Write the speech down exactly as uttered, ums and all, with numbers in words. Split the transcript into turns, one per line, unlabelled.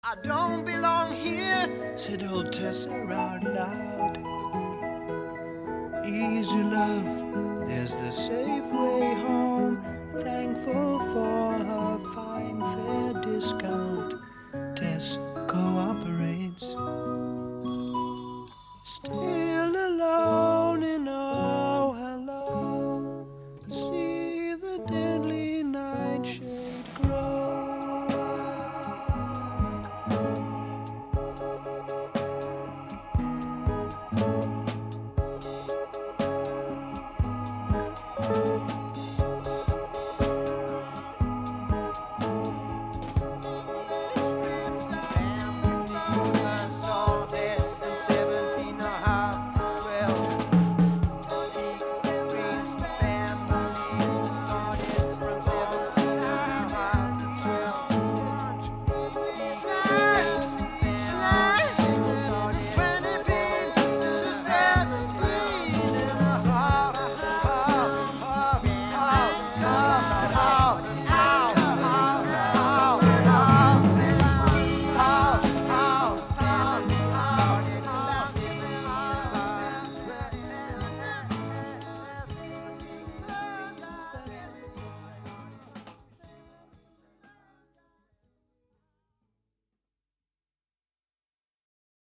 I don't belong here, said old Tessa out loud. Easy love, there's the safe way home. Thankful for her fine fare discount. Tess cooperates.